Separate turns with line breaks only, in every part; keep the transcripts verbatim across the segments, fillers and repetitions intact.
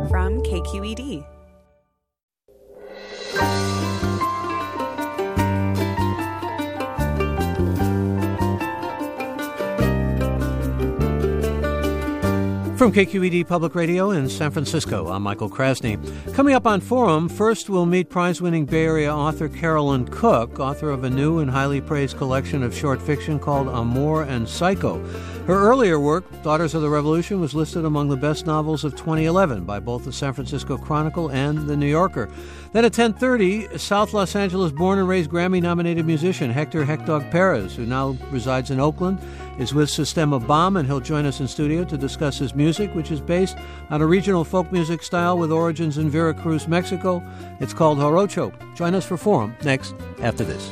from K Q E D.
From K Q E D Public Radio in San Francisco, I'm Michael Krasny. Coming up on Forum, first we'll meet prize-winning Bay Area author Carolyn Cook, author of a new and highly praised collection of short fiction called Amor and Psycho. Her earlier work, Daughters of the Revolution, was listed among the best novels of twenty eleven by both the San Francisco Chronicle and the New Yorker. Then at ten thirty, South Los Angeles born and raised Grammy-nominated musician Hector Heckdog Perez, who now resides in Oakland, is with Sistema Bomb, and he'll join us in studio to discuss his music, which is based on a regional folk music style with origins in Veracruz, Mexico. It's called Jarocho. Join us for Forum next after this.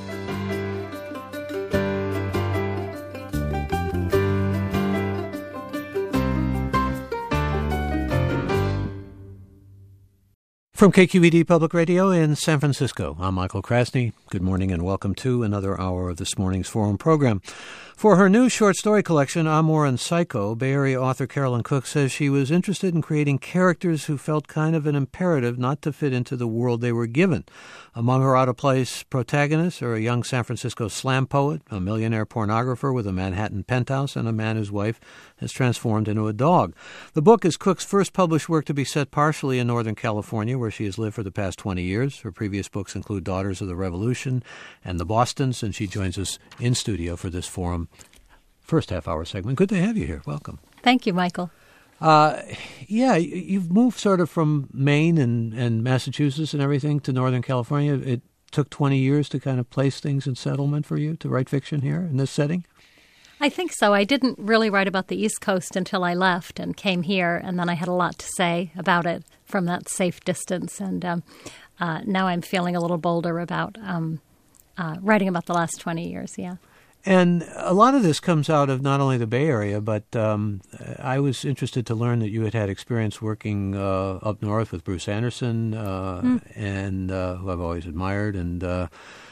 From K Q E D Public Radio in San Francisco, I'm Michael Krasny. Good morning and welcome to another hour of this morning's Forum program. For her new short story collection, Amor and Psycho, Bay Area author Carolyn Cook says she was interested in creating characters who felt kind of an imperative not to fit into the world they were given. Among her out-of-place protagonists are a young San Francisco slam poet, a millionaire pornographer with a Manhattan penthouse, and a man whose wife has transformed into a dog. The book is Cook's first published work to be set partially in Northern California, where she has lived for the past twenty years. Her previous books include Daughters of the Revolution and The Bostons, and she joins us in studio for this Forum first half-hour segment. Good to have you here. Welcome.
Thank you, Michael.
Uh, yeah, you've moved sort of from Maine and, and Massachusetts and everything to Northern California. It took twenty years to kind of place things in settlement for you to write fiction here in this setting?
I think so. I didn't really write about the East Coast until I left and came here, and then I had a lot to say about it from that safe distance. And um, uh, now I'm feeling a little bolder about um, uh, writing about the last twenty years, yeah.
And a lot of this comes out of not only the Bay Area, but um, I was interested to learn that you had had experience working uh, up north with Bruce Anderson, uh, mm. and uh, who I've always admired, and uh,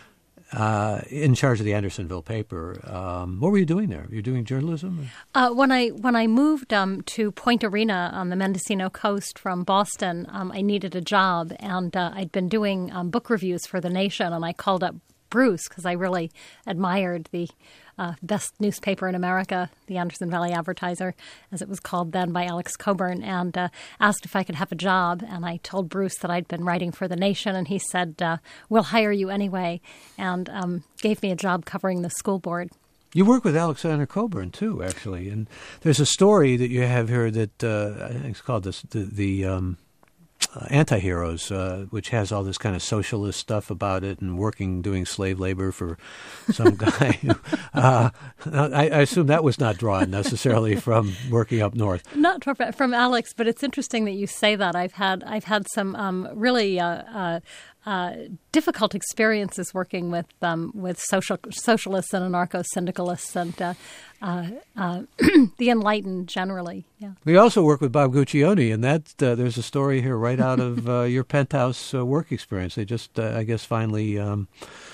uh, in charge of the Andersonville paper. Um, what were you doing there? Were you doing journalism?
Uh, when I when I moved um, to Point Arena on the Mendocino coast from Boston, um, I needed a job, and uh, I'd been doing um, book reviews for The Nation, and I called up Bruce because I really admired the uh, best newspaper in America, the Anderson Valley Advertiser, as it was called then by Alex Coburn, and uh, asked if I could have a job. And I told Bruce that I'd been writing for The Nation, and he said, uh, we'll hire you anyway, and um, gave me a job covering the school board.
You work with Alexander Coburn, too, actually. And there's a story that you have here that uh, I think it's called this, the... the um Uh, Anti-Heroes, uh, which has all this kind of socialist stuff about it and working, doing slave labor for some guy. Who, uh, I, I assume that was not drawn necessarily from working up north.
Not from Alex, but it's interesting that you say that. I've had I've had some um, really uh, uh, uh, difficult experiences working with um, with social socialists and anarcho-syndicalists and uh, uh, uh, the enlightened generally. Yeah.
We also work with Bob Guccione, and that uh, there's a story here right out of uh, your penthouse uh, work experience. They just, uh, I guess, finally um,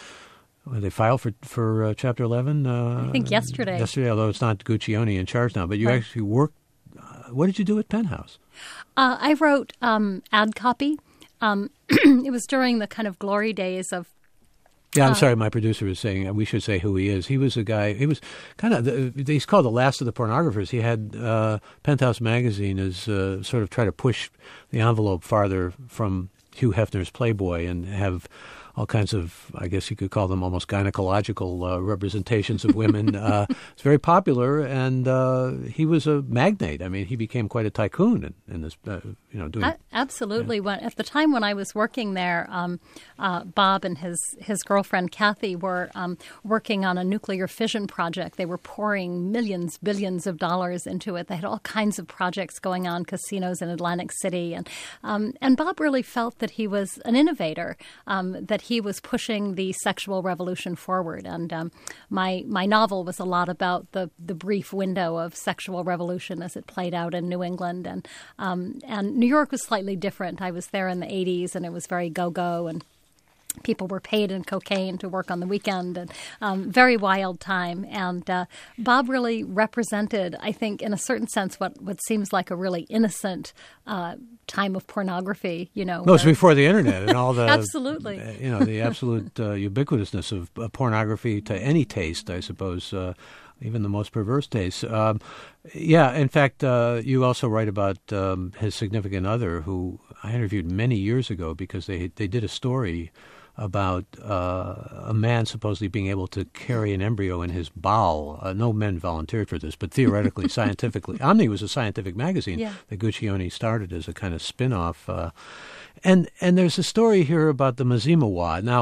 they filed for for uh, Chapter eleven. Uh,
I think yesterday.
Yesterday, although it's not Guccione in charge now, but you
right.
actually worked. Uh, what did you do at Penthouse?
Uh, I wrote um, ad copy. Um, it was during the kind of glory days of.
Yeah, I'm
uh,
sorry. My producer was saying we should say who he is. He was a guy. He was kind of. The, he's called the last of the pornographers. He had uh, Penthouse magazine as uh, sort of try to push the envelope farther from Hugh Hefner's Playboy and have all kinds of, I guess you could call them almost gynecological uh, representations of women. uh, it's very popular, and uh, he was a magnate. I mean, he became quite a tycoon in, in this, uh, you know, doing...
Uh, absolutely.
Yeah.
When, at the time when I was working there, um, uh, Bob and his, his girlfriend, Kathy, were um, working on a nuclear fission project. They were pouring millions, billions of dollars into it. They had all kinds of projects going on, casinos in Atlantic City. And, um, and Bob really felt that he was an innovator, um, that he was pushing the sexual revolution forward. And um, my my novel was a lot about the, the brief window of sexual revolution as it played out in New England. And um, and New York was slightly different. I was there in the eighties, and it was very go-go. And people were paid in cocaine to work on the weekend, and um, very wild time. And uh, Bob really represented, I think, in a certain sense, what, what seems like a really innocent uh, time of pornography. You know,
no, it's before the internet and all the
absolutely,
uh, you know, the absolute uh, ubiquitousness of uh, pornography to any taste, I suppose. Uh, Even the most perverse tastes. Um, yeah, in fact, uh, you also write about um, his significant other, who I interviewed many years ago because they they did a story about uh, a man supposedly being able to carry an embryo in his bowel. Uh, no men volunteered for this, but theoretically, scientifically. Omni was a scientific magazine
yeah.
that Guccione started as a kind of spin-off. Uh, and, and there's a story here about the Mzimawa. Now,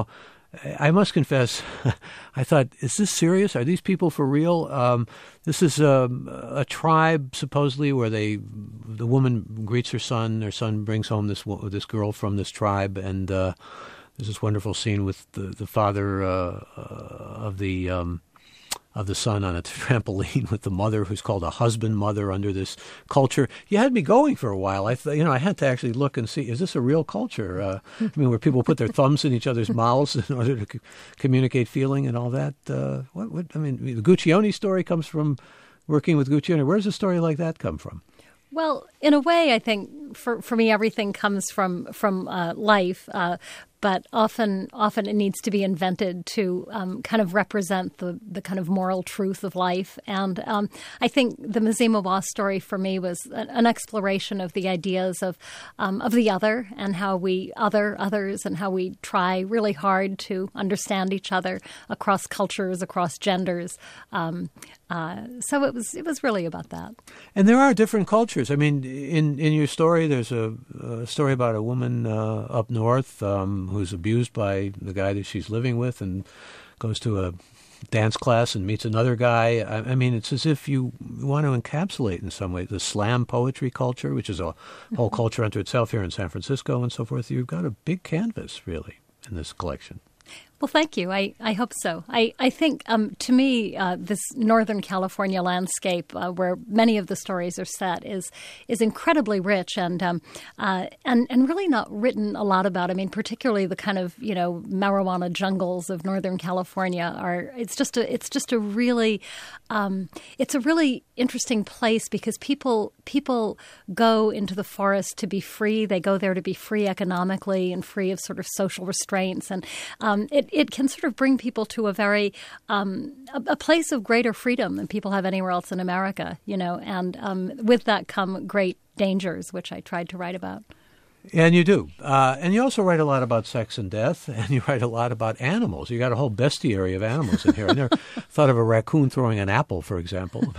I must confess, I thought, is this serious? Are these people for real? Um, this is a, a tribe, supposedly, where they, the woman greets her son. Her son brings home this this girl from this tribe, and uh, there's this wonderful scene with the the father uh, uh, of the um, of the son on a trampoline with the mother, who's called a husband mother under this culture. You had me going for a while. I th- you know, I had to actually look and see, is this a real culture? Uh, I mean, where people put their thumbs in each other's mouths in order to c- communicate feeling and all that. Uh, what, what? I mean, the Guccione story comes from working with Guccione. Where does a story like that come from?
Well, in a way, I think for for me, everything comes from from uh, life. Uh, But often, often it needs to be invented to um, kind of represent the, the kind of moral truth of life. And um, I think the Mzimawa story for me was an exploration of the ideas of um, of the other and how we other others and how we try really hard to understand each other across cultures, across genders. Um, uh, so it was it was really about that.
And there are different cultures. I mean, in, in your story, there's a, a story about a woman uh, up north um, who's abused by the guy that she's living with and goes to a dance class and meets another guy. I, I mean, it's as if you want to encapsulate in some way the slam poetry culture, which is a whole culture unto itself here in San Francisco and so forth. You've got a big canvas, really, in this collection.
Well, thank you. I, I hope so. I, I think, um, to me, uh, this Northern California landscape uh, where many of the stories are set is is incredibly rich and um, uh, and and really not written a lot about. I mean, particularly the kind of, you know, marijuana jungles of Northern California are. It's just a it's just a really um, it's a really interesting place because people people go into the forest to be free. They go there to be free economically and free of sort of social restraints, and um, it. It can sort of bring people to a very um, a, a place of greater freedom than people have anywhere else in America, you know. And um, with that come great dangers, which I tried to write about.
And you do. Uh, and you also write a lot about sex and death, and you write a lot about animals. You got a whole bestiary of animals in here. I never thought of a raccoon throwing an apple, for example.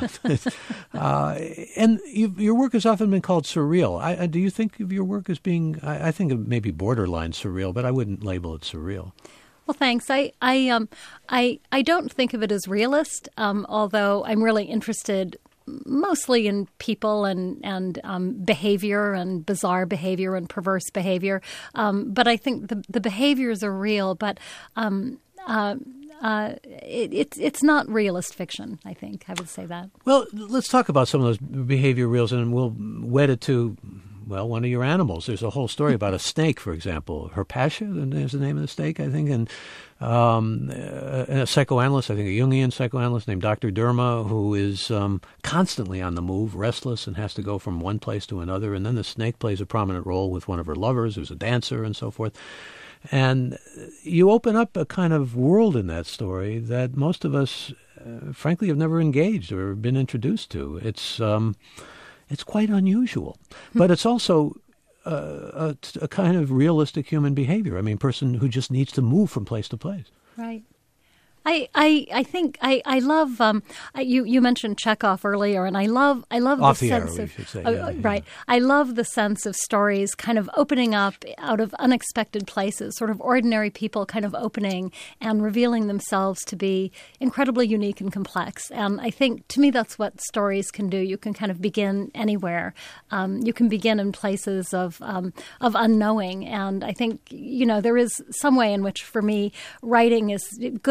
uh, and you've, your work has often been called surreal. I, I, do you think of your work as being, I, I think of maybe borderline surreal, but I wouldn't label it surreal.
Well, thanks. I I um I I don't think of it as realist, um, although I'm really interested mostly in people and and um, behavior and bizarre behavior and perverse behavior. Um, but I think the the behaviors are real, but um, uh, uh, it, it's it's not realist fiction. I think I would say that.
Well, let's talk about some of those behavior reels, and we'll wed it to. Well, one of your animals. There's a whole story about a snake, for example. Hirpassia is the name of the snake, I think. And um, a, a psychoanalyst, I think a Jungian psychoanalyst named Doctor Derma, who is um, constantly on the move, restless, and has to go from one place to another. And then the snake plays a prominent role with one of her lovers, who's a dancer, and so forth. And you open up a kind of world in that story that most of us, uh, frankly, have never engaged or been introduced to. It's... Um, It's quite unusual, but it's also uh, a, a kind of realistic human behavior. I mean, a person who just needs to move from place to place.
Right. I, I, I think I, I love um, I, you you mentioned Chekhov earlier, and I love I love
Off
the
the
sense
air,
of
we should say.
uh,
Yeah,
right.
yeah.
I love the sense of stories kind of opening up out of unexpected places, sort of ordinary people kind of opening and revealing themselves to be incredibly unique and complex. And I think to me that's what stories can do. You can kind of begin anywhere. Um, you can begin in places of um, of unknowing, and I think you know there is some way in which for me writing is good literary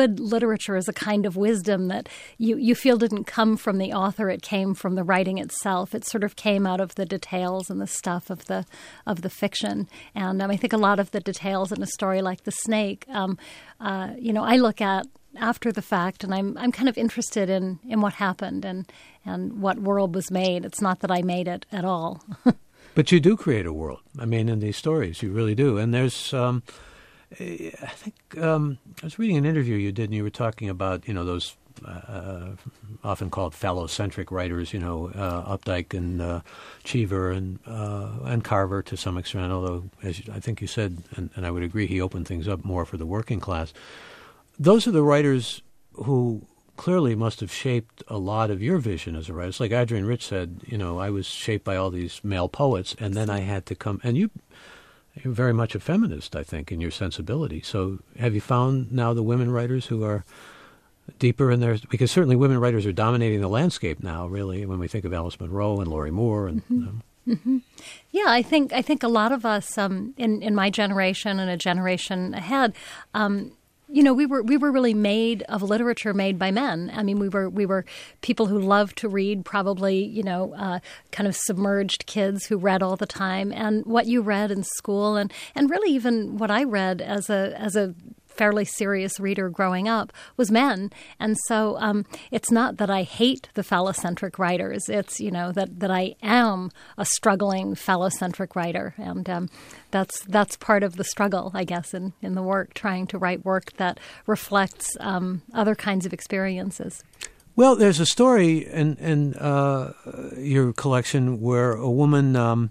literature is a kind of wisdom that you, you feel didn't come from the author. It came from the writing itself. It sort of came out of the details and the stuff of the of the fiction. And um, I think a lot of the details in a story like The Snake, um, uh, you know, I look at after the fact, and I'm I'm kind of interested in, in what happened and, and what world was made. It's not that I made it at all.
But you do create a world. I mean, in these stories, you really do. And there's, um, I think, um, I was reading an interview you did, and you were talking about, you know, those uh, often called phallocentric writers, you know, uh, Updike and uh, Cheever and uh, and Carver to some extent, although, as you, I think you said, and, and I would agree, he opened things up more for the working class. Those are the writers who clearly must have shaped a lot of your vision as a writer. It's like Adrienne Rich said, you know, I was shaped by all these male poets, and then I had to come, and you, you're very much a feminist, I think, in your sensibility. So have you found now the women writers who are deeper in their, because certainly women writers are dominating the landscape now, really, when we think of Alice Munro and Laurie Moore. And
mm-hmm. um, mm-hmm. Yeah, I think I think a lot of us um, in, in my generation and a generation ahead, um, you know, we were we were really made of literature made by men. I mean, we were we were people who loved to read, probably, you know, uh, kind of submerged kids who read all the time. And what you read in school, and, and really even what I read as a as a fairly serious reader growing up was men. And so um, it's not that I hate the phallocentric writers. It's, you know, that, that I am a struggling phallocentric writer. And um, that's that's part of the struggle, I guess, in, in the work, trying to write work that reflects um, other kinds of experiences.
Well, there's a story in, in uh, your collection where a woman... Um,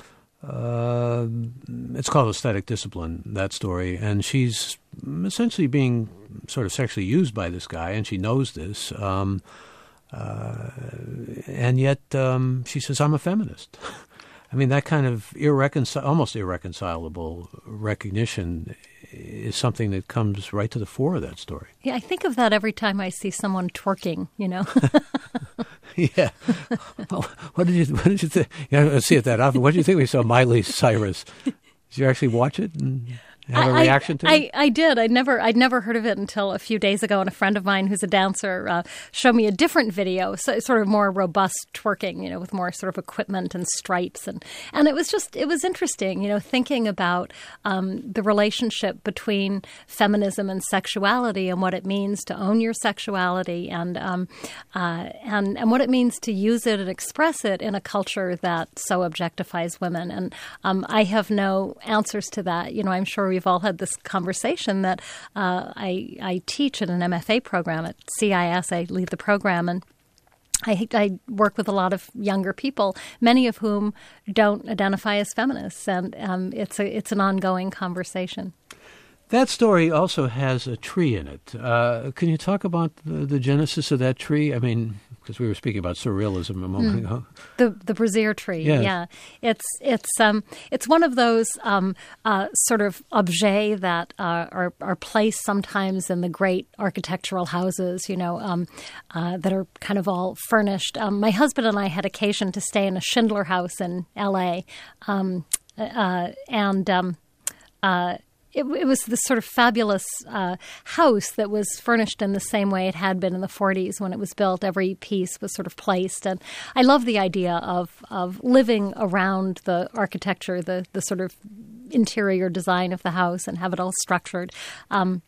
Uh, it's called Aesthetic Discipline, that story, and she's essentially being sort of sexually used by this guy, and she knows this, um, uh, and yet um, she says, I'm a feminist. I mean, that kind of irreconci- almost irreconcilable recognition is something that comes right to the fore of that story.
Yeah, I think of that every time I see someone twerking, you know.
Yeah. Well, what did you What did you think? Yeah, I don't see it that often. What did you think when you saw Miley Cyrus? Did you actually watch it and have a
I,
reaction to
I,
it?
I, I did. I'd never, I'd never heard of it until a few days ago, and a friend of mine who's a dancer uh, showed me a different video, so sort of more robust twerking, you know, with more sort of equipment and stripes, and and it was just, it was interesting, you know, thinking about um, the relationship between feminism and sexuality, and what it means to own your sexuality, and um, uh, and and what it means to use it and express it in a culture that so objectifies women. And um, I have no answers to that. You know, I'm sure we We've all had this conversation that uh, I, I teach in an M F A program at C I S. I lead the program, and I, I work with a lot of younger people, many of whom don't identify as feminists, and um, it's a it's an ongoing conversation.
That story also has a tree in it. Uh, can you talk about the, the genesis of that tree? I mean, because we were speaking about surrealism a moment mm. ago.
The the brazier tree,
yes.
yeah. It's it's um it's one of those um uh, sort of objets that uh, are are placed sometimes in the great architectural houses, you know, um, uh, that are kind of all furnished. Um, my husband and I had occasion to stay in a Schindler house in L A, um, uh, and um, uh, It, it was this sort of fabulous uh, house that was furnished in the same way it had been in the forties when it was built. Every piece was sort of placed. And I love the idea of, of living around the architecture, the, the sort of interior design of the house, and have it all structured. Um,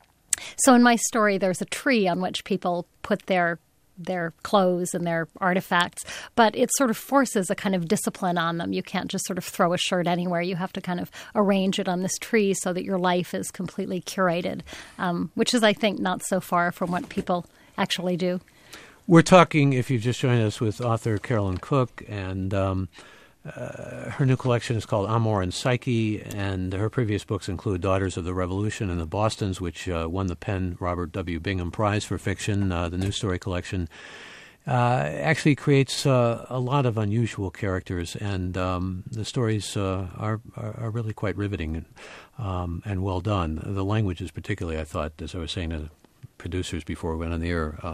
so in my story, there's a tree on which people put their their clothes and their artifacts, but it sort of forces a kind of discipline on them. You can't just sort of throw a shirt anywhere. You have to kind of arrange it on this tree so that your life is completely curated, um, which is, I think, not so far from what people actually do.
We're talking, if you've just joined us, with author Carolyn Cook, and um, uh, her new collection is called Amor and Psyche, and her previous books include Daughters of the Revolution and the Bostons, which uh, won the Penn Robert W. Bingham Prize for Fiction. Uh, the New Story collection uh, actually creates uh, a lot of unusual characters, and um, the stories uh, are, are are really quite riveting and, um, and well done. The language is particularly, I thought, as I was saying to producers before we went on the air, um,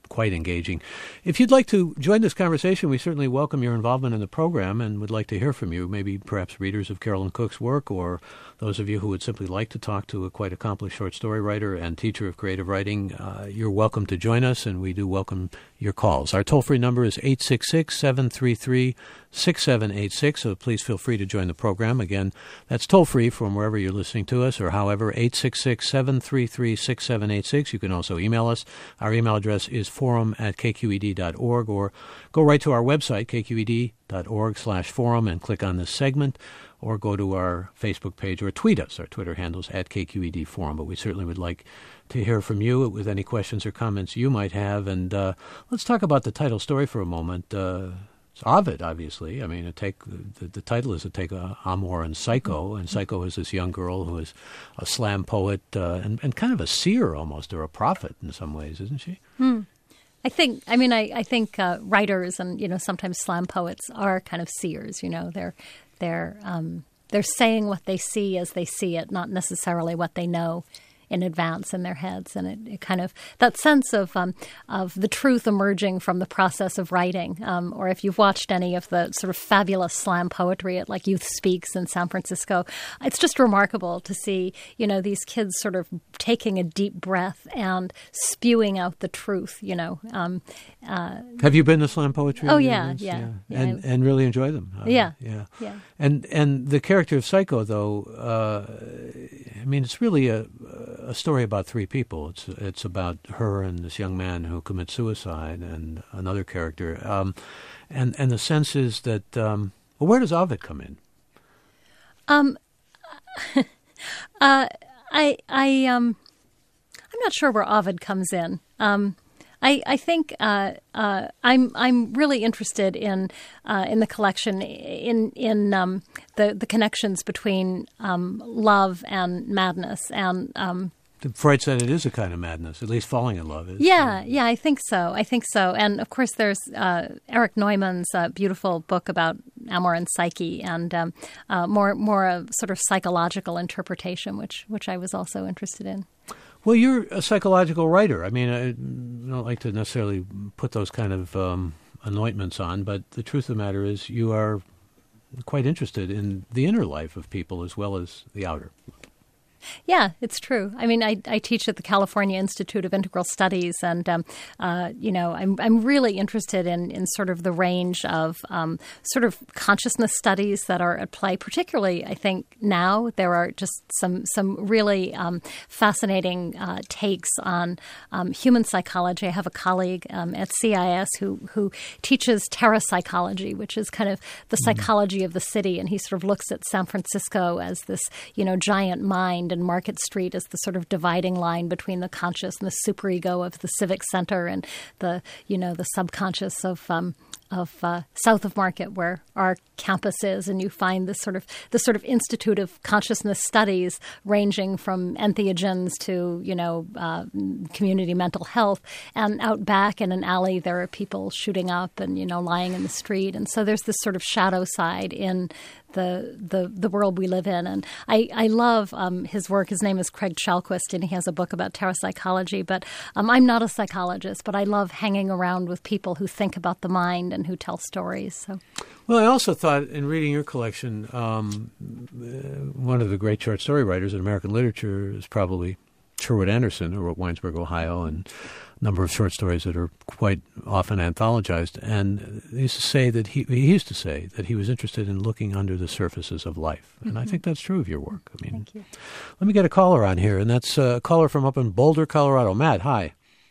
quite engaging. If you'd like to join this conversation, we certainly welcome your involvement in the program and would like to hear from you, maybe perhaps readers of Carolyn Cook's work or those of you who would simply like to talk to a quite accomplished short story writer and teacher of creative writing. Uh, you're welcome to join us, and we do welcome your calls. Our toll-free number is eight six six, seven three three, six seven eight six, so please feel free to join the program. Again, that's toll-free from wherever you're listening to us, or however, eight six six, seven three three, six seven eight six. You can also email us. Our email address is forum at k q e d dot org, or go right to our website, k q e d dot org slash forum, and click on this segment, or go to our Facebook page or tweet us. Our Twitter handle's at K Q E D Forum, but we certainly would like to hear from you with any questions or comments you might have. And uh, let's talk about the title story for a moment. Uh, it's Ovid, obviously. I mean, a take, the, the title is a take uh, Amor and Psycho, and Psycho is this young girl who is a slam poet uh, and, and kind of a seer almost, or a prophet in some ways, isn't she?
Hmm. I think, I mean, I, I think uh, writers and, you know, sometimes slam poets are kind of seers, you know, they're, they're, um, they're saying what they see as they see it, not necessarily what they know in advance in their heads. And it, it kind of, that sense of um, of the truth emerging from the process of writing, um, or if you've watched any of the sort of fabulous slam poetry at like Youth Speaks in San Francisco, it's just remarkable to see, you know, these kids sort of taking a deep breath and spewing out the truth, you know. Um,
uh, Have you been to slam poetry?
Oh, yeah, yeah, yeah.
yeah. And, and really enjoy them?
Uh, yeah.
Yeah.
Yeah.
And, and the character of Psycho, though, uh, I mean, it's really a... a story about three people. It's it's about her and this young man who commits suicide, and another character. Um, and and the sense is that um, well, where does Ovid come in?
Um, uh, I I um, I'm not sure where Ovid comes in. Um, I, I think uh, uh, I'm I'm really interested in uh, in the collection in in um, the the connections between um, love and madness, and um,
Freud said it is a kind of madness. At least falling in love is.
Yeah, yeah, I think so. I think so. And of course, there's uh, Erich Neumann's uh, beautiful book about Amor and Psyche, and um, uh, more more a sort of psychological interpretation, which which I was also interested in.
Well, you're a psychological writer. I mean, I don't like to necessarily put those kind of um, anointments on, but the truth of the matter is you are quite interested in the inner life of people as well as the outer.
Yeah, it's true. I mean, I, I teach at the California Institute of Integral Studies, and um, uh, you know, I'm I'm really interested in, in sort of the range of um, sort of consciousness studies that are at play. Particularly, I think now there are just some some really um, fascinating uh, takes on um, human psychology. I have a colleague um, at C I S who who teaches terrapsychology, which is kind of the psychology mm-hmm. of the city, and he sort of looks at San Francisco as this, you know, giant mind, and Market Street as the sort of dividing line between the conscious and the superego of the Civic Center, and the, you know, the subconscious of um, of uh, south of Market, where our campus is, and you find this sort of this sort of Institute of Consciousness Studies, ranging from entheogens to, you know, uh, community mental health. And out back in an alley, there are people shooting up and, you know, lying in the street, and so there's this sort of shadow side in the the the world we live in. And I, I love um, his work. His name is Craig Chalquist, and he has a book about terrapsychology. But um, I'm not a psychologist, but I love hanging around with people who think about the mind and who tell stories. So,
well, I also thought in reading your collection, um, one of the great short story writers in American literature is probably Sherwood Anderson, who wrote Winesburg, Ohio, and a number of short stories that are quite often anthologized. And he used to say that he, he used to say that he was interested in looking under the surfaces of life. And mm-hmm. I think that's true of your work. I mean,
Thank you.
Let me get a caller on here, and that's a caller from up in Boulder, Colorado. Matt, hi.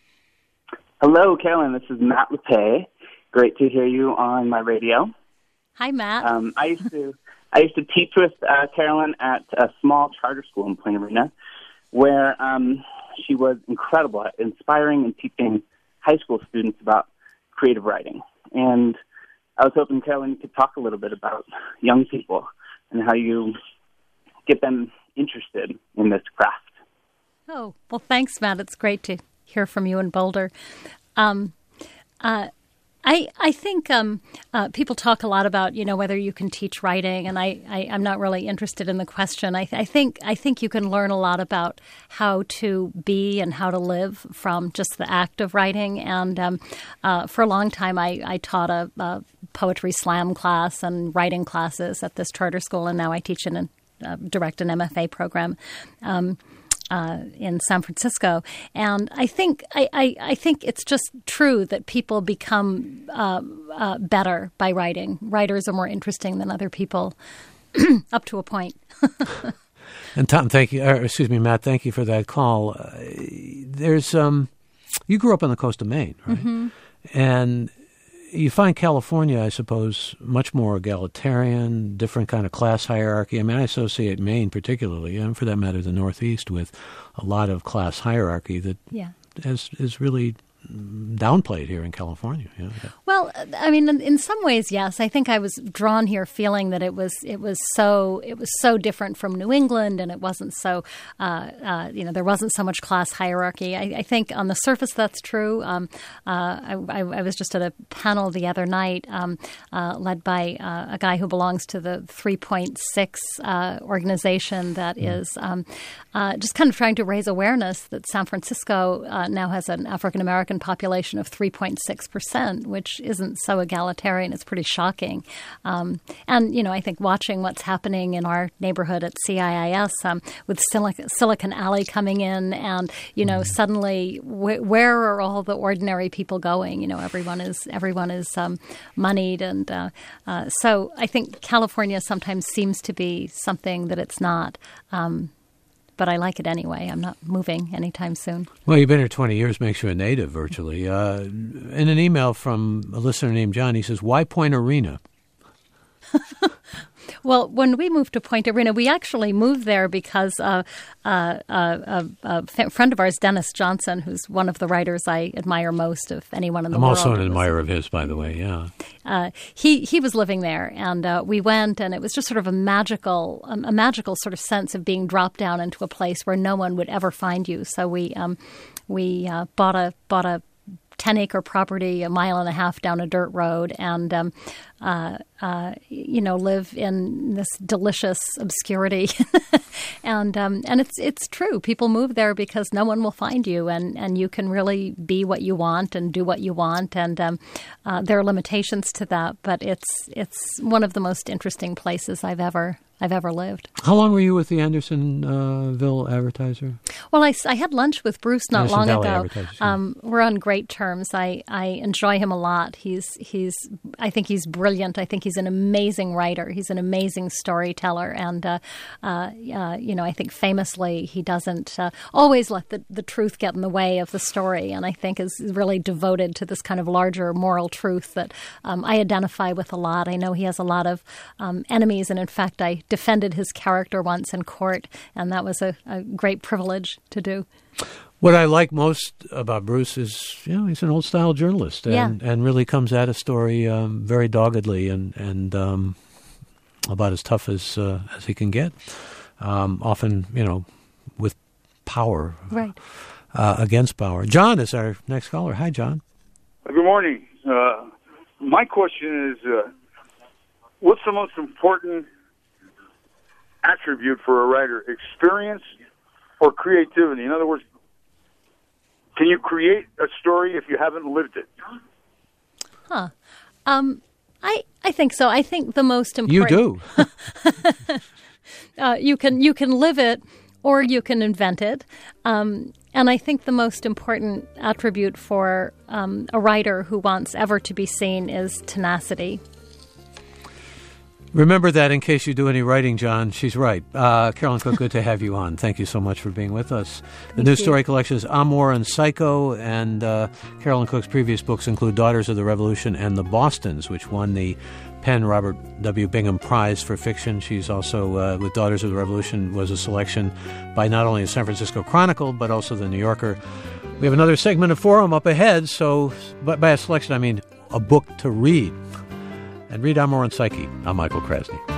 Hello, Carolyn. This is Matt Lepay. Great to hear you on my radio.
Hi, Matt.
Um, I used to I used to teach with uh, Carolyn at a small charter school in Point Arena, where um, she was incredible at inspiring and teaching high school students about creative writing. And I was hoping, Carolyn, you could talk a little bit about young people and how you get them interested in this craft.
Oh, well, thanks, Matt. It's great to hear from you in Boulder. Um, uh, I, I think um, uh, people talk a lot about, you know, whether you can teach writing, and I, I, I'm not really interested in the question. I, th- I think I think you can learn a lot about how to be and how to live from just the act of writing. And um, uh, for a long time, I, I taught a, a poetry slam class and writing classes at this charter school, and now I teach in a, uh, direct an M F A program. Um, Uh, in San Francisco, and I think I, I, I think it's just true that people become uh, uh, better by writing. Writers are more interesting than other people, up to a point.
And Tom, thank you. Or, excuse me, Matt. Thank you for that call. Uh, there's um, you grew up on the coast of Maine, right? Mm-hmm. And you find California, I suppose, much more egalitarian, different kind of class hierarchy. I mean, I associate Maine particularly, and for that matter, the Northeast, with a lot of class hierarchy that
yeah.
is, is really downplayed here in California. Yeah, yeah.
Well, I mean, in, in some ways, yes. I think I was drawn here feeling that it was it was so it was so different from New England, and it wasn't so uh, uh, you know there wasn't so much class hierarchy. I, I think on the surface that's true. Um, uh, I, I, I was just at a panel the other night um, uh, led by uh, a guy who belongs to the three point six uh, organization that mm. is um, uh, just kind of trying to raise awareness that San Francisco uh, now has an African American population of three point six percent, which isn't so egalitarian. It's pretty shocking. Um, and, you know, I think watching what's happening in our neighborhood at C I I S um, with Silicon, Silicon Alley coming in and, you know, mm-hmm. suddenly wh- where are all the ordinary people going? You know, everyone is everyone is um, moneyed. And uh, uh, so I think California sometimes seems to be something that it's not. Um But I like it anyway. I'm not moving anytime soon.
Well, you've been here twenty years, makes you a native virtually. Uh, in an email from a listener named John, he says, why Point Arena?
Well, when we moved to Point Arena, we actually moved there because uh, uh, uh, a, a friend of ours, Dennis Johnson, who's one of the writers I admire most of anyone in the
I'm
world.
I'm also an admirer of his, by the way, yeah.
Uh, he he was living there, and uh, we went, and it was just sort of a magical, um, a magical sort of sense of being dropped down into a place where no one would ever find you. So we um, we uh, bought a bought a ten-acre property a mile and a half down a dirt road, and um, uh, uh, you know, live in this delicious obscurity. and um, and it's it's true. People move there because no one will find you, and, and you can really be what you want and do what you want. And um, uh, there are limitations to that, but it's it's one of the most interesting places I've ever I've ever lived.
How long were you with the Andersonville Advertiser?
Well, I, I had lunch with Bruce not
Anderson
long
Valley
ago.
Advertiser, yeah.
Um, we're on great terms. I, I enjoy him a lot. He's he's I think he's brilliant. I think he's an amazing writer. He's an amazing storyteller, and uh, uh, uh, you know, I think famously he doesn't uh, always let the, the truth get in the way of the story, and I think is really devoted to this kind of larger moral truth that um, I identify with a lot. I know he has a lot of um, enemies, and in fact, I defended his character once in court, and that was a, a great privilege to do.
What I like most about Bruce is, you know, he's an old-style journalist, and,
yeah.
and really comes at a story um, very doggedly and and um, about as tough as uh, as he can get. Um, often, you know, with power,
right,
uh, against power. John is our next caller. Hi, John.
Good morning. Uh, my question is, uh, what's the most important attribute for a writer, experience or creativity? In other words, can you create a story if you haven't lived it?
Huh. Um, I I think so. I think the most important.
You do.
uh, you can you can live it, or you can invent it. Um, and I think the most important attribute for um, a writer who wants ever to be seen is tenacity.
Remember that in case you do any writing, John. She's right. Uh, Carolyn Cook, good to have you on. Thank you so much for being with us. The
Thank
new
you.
story collection is Amour and Psycho, and uh, Carolyn Cook's previous books include Daughters of the Revolution and The Bostons, which won the Penn Robert W. Bingham Prize for Fiction. She's also, uh, with Daughters of the Revolution, was a selection by not only the San Francisco Chronicle, but also the New Yorker. We have another segment of Forum up ahead, so but by a selection, I mean a book to read. And read Amour and Psyche. I'm Michael Krasny.